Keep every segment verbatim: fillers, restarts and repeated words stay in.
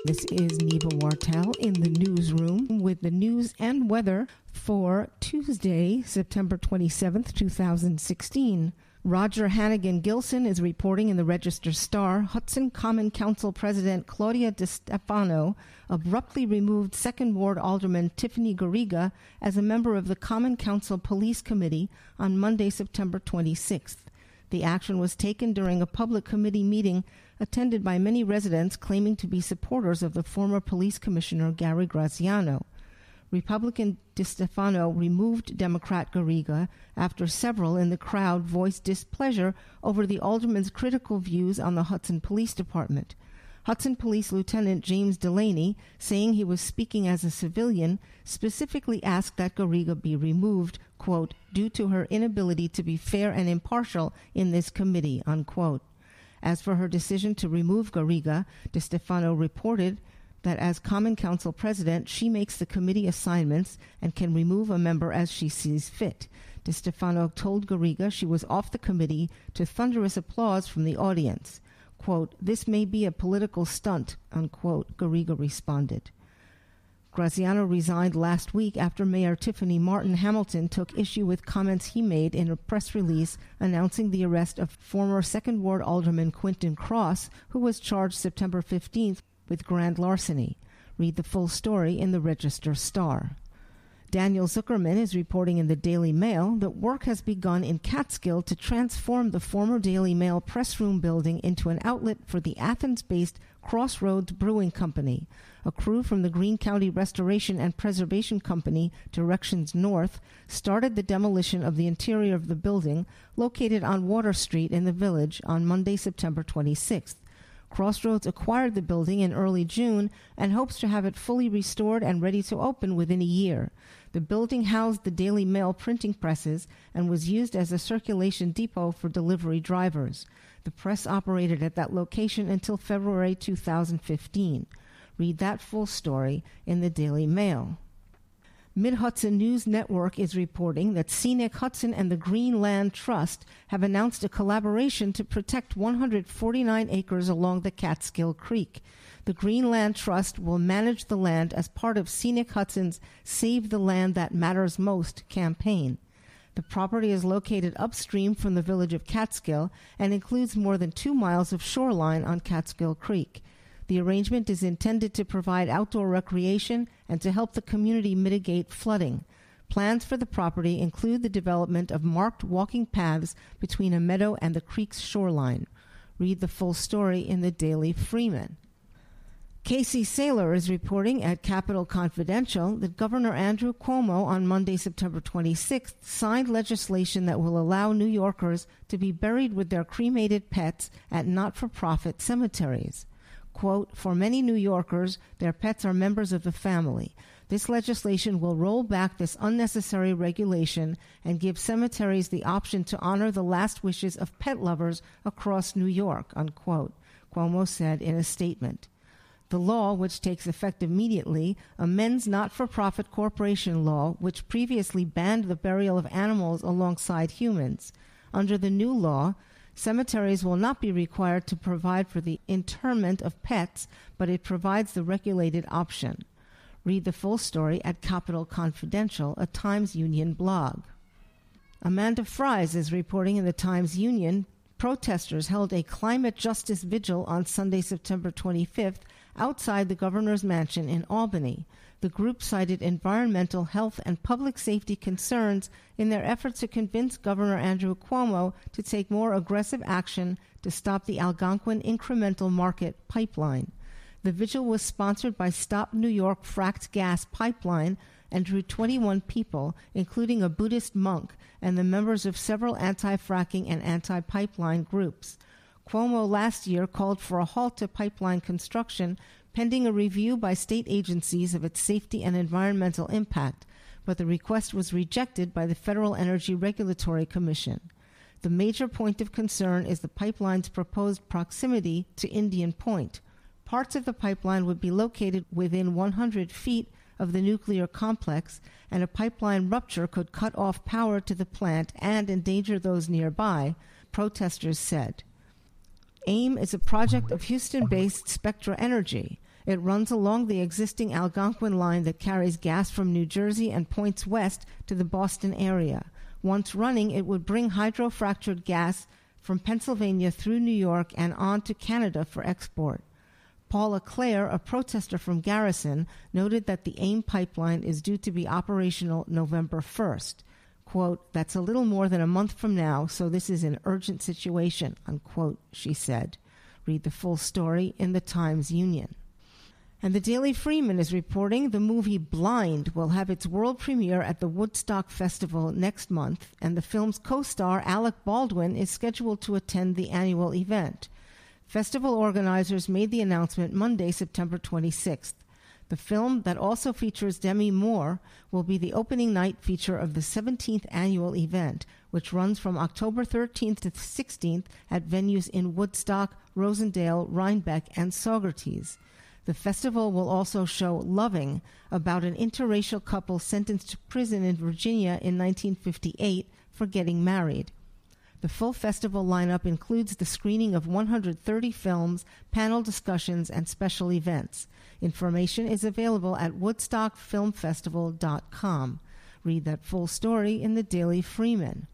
This is Neva Wartel in the newsroom with the news and weather for Tuesday, September twenty-seventh, twenty sixteen. Roger Hannigan Gilson is reporting in the Register Star. Hudson Common Council President Claudia DeStefano abruptly removed Second Ward Alderman Tiffany Garriga as a member of the Common Council Police Committee on Monday, September twenty-sixth. The action was taken during a public committee meeting attended by many residents claiming to be supporters of the former police commissioner Gary Graziano. Republican DeStefano removed Democrat Garriga after several in the crowd voiced displeasure over the alderman's critical views on the Hudson Police Department. Hudson Police Lieutenant James Delaney, saying he was speaking as a civilian, specifically asked that Garriga be removed, quote, due to her inability to be fair and impartial in this committee, unquote. As for her decision to remove Garriga, DeStefano reported that as Common Council President, she makes the committee assignments and can remove a member as she sees fit. DeStefano told Garriga she was off the committee to thunderous applause from the audience. Quote, this may be a political stunt, unquote, Garriga responded. Graziano resigned last week after Mayor Tiffany Martin Hamilton took issue with comments he made in a press release announcing the arrest of former Second Ward Alderman Quinton Cross, who was charged September fifteenth with grand larceny. Read the full story in the Register Star. Daniel Zuckerman is reporting in the Daily Mail that work has begun in Catskill to transform the former Daily Mail press room building into an outlet for the Athens-based Crossroads Brewing Company. A crew from the Greene County Restoration and Preservation Company, Directions North, started the demolition of the interior of the building located on Water Street in the Village on Monday, September twenty-sixth. Crossroads acquired the building in early June and hopes to have it fully restored and ready to open within a year. The building housed the Daily Mail printing presses and was used as a circulation depot for delivery drivers. The press operated at that location until February two thousand fifteen. Read that full story in the Daily Mail. Mid-Hudson News Network is reporting that Scenic Hudson and the Greenland Trust have announced a collaboration to protect one hundred forty-nine acres along the Catskill Creek. The Greenland Trust will manage the land as part of Scenic Hudson's Save the Land That Matters Most campaign. The property is located upstream from the village of Catskill and includes more than two miles of shoreline on Catskill Creek. The arrangement is intended to provide outdoor recreation and to help the community mitigate flooding. Plans for the property include the development of marked walking paths between a meadow and the creek's shoreline. Read the full story in the Daily Freeman. Casey Saylor is reporting at Capitol Confidential that Governor Andrew Cuomo on Monday, September twenty-sixth, signed legislation that will allow New Yorkers to be buried with their cremated pets at not-for-profit cemeteries. Quote, for many New Yorkers, their pets are members of the family. This legislation will roll back this unnecessary regulation and give cemeteries the option to honor the last wishes of pet lovers across New York, unquote, Cuomo said in a statement. The law, which takes effect immediately, amends not-for-profit corporation law, which previously banned the burial of animals alongside humans. Under the new law, cemeteries will not be required to provide for the interment of pets, but it provides the regulated option. Read the full story at Capitol Confidential, a Times Union blog. Amanda Fries is reporting in the Times Union. Protesters held a climate justice vigil on Sunday, September twenty-fifth, outside the governor's mansion in Albany. The group cited environmental, health, and public safety concerns in their efforts to convince Governor Andrew Cuomo to take more aggressive action to stop the Algonquin Incremental Market pipeline. The vigil was sponsored by Stop New York Fracked Gas Pipeline and drew twenty-one people, including a Buddhist monk and the members of several anti-fracking and anti-pipeline groups. Cuomo last year called for a halt to pipeline construction pending a review by state agencies of its safety and environmental impact, but the request was rejected by the Federal Energy Regulatory Commission. The major point of concern is the pipeline's proposed proximity to Indian Point. Parts of the pipeline would be located within one hundred feet of the nuclear complex, and a pipeline rupture could cut off power to the plant and endanger those nearby, protesters said. AIM is a project of Houston-based Spectra Energy. It runs along the existing Algonquin line that carries gas from New Jersey and points west to the Boston area. Once running, it would bring hydrofractured gas from Pennsylvania through New York and on to Canada for export. Paula Clare, a protester from Garrison, noted that the AIM pipeline is due to be operational November first. Quote, "That's a little more than a month from now, so this is an urgent situation," unquote, she said. Read the full story in the Times-Union. And the Daily Freeman is reporting the movie Blind will have its world premiere at the Woodstock Festival next month, and the film's co-star Alec Baldwin is scheduled to attend the annual event. Festival organizers made the announcement Monday, September twenty-sixth. The film, that also features Demi Moore, will be the opening night feature of the seventeenth annual event, which runs from October thirteenth to sixteenth at venues in Woodstock, Rosendale, Rhinebeck, and Saugerties. The festival will also show Loving, about an interracial couple sentenced to prison in Virginia in nineteen fifty-eight for getting married. The full festival lineup includes the screening of one hundred thirty films, panel discussions, and special events. Information is available at woodstock film festival dot com. Read that full story in the Daily Freeman.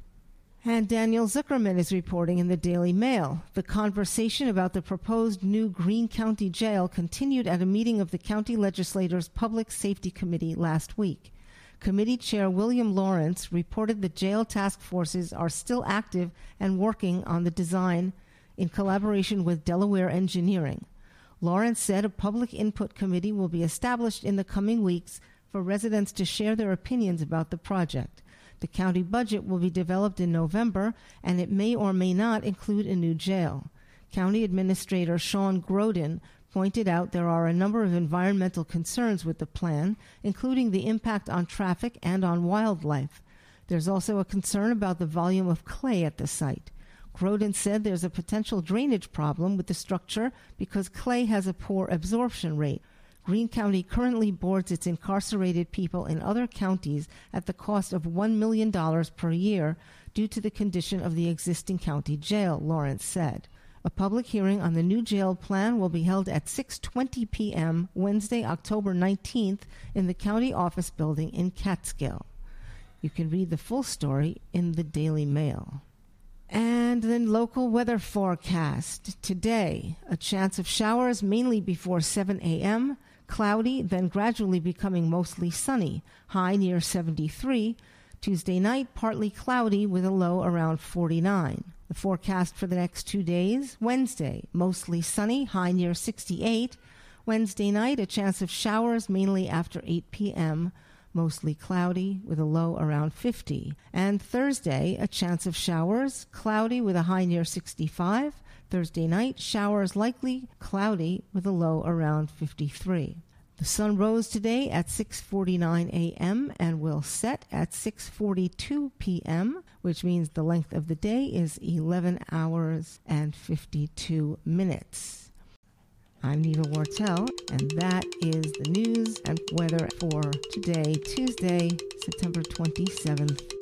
And Daniel Zuckerman is reporting in the Daily Mail. The conversation about the proposed new Greene County Jail continued at a meeting of the county legislators' Public Safety Committee last week. Committee Chair William Lawrence reported the jail task forces are still active and working on the design in collaboration with Delaware Engineering. Lawrence said a public input committee will be established in the coming weeks for residents to share their opinions about the project. The county budget will be developed in November, and it may or may not include a new jail. County Administrator Sean Grodin pointed out there are a number of environmental concerns with the plan, including the impact on traffic and on wildlife. There's also a concern about the volume of clay at the site. Grodin said there's a potential drainage problem with the structure because clay has a poor absorption rate. Greene County currently boards its incarcerated people in other counties at the cost of one million dollars per year due to the condition of the existing county jail, Lawrence said. A public hearing on the new jail plan will be held at six twenty p.m. Wednesday, October nineteenth in the county office building in Catskill. You can read the full story in the Daily Mail. And then local weather forecast. Today, a chance of showers mainly before seven a.m., cloudy, then gradually becoming mostly sunny, high near seventy-three. Tuesday night, partly cloudy with a low around forty-nine. The forecast for the next two days: Wednesday, mostly sunny, high near sixty-eight. Wednesday night, a chance of showers mainly after eight p.m., mostly cloudy with a low around fifty. And Thursday, a chance of showers, cloudy with a high near sixty-five. Thursday night, showers likely, cloudy with a low around fifty-three. The sun rose today at six forty-nine a.m. and will set at six forty-two p.m., which means the length of the day is eleven hours and fifty-two minutes. I'm Neva Wartell, and that is the news and weather for today, Tuesday, September twenty-seventh.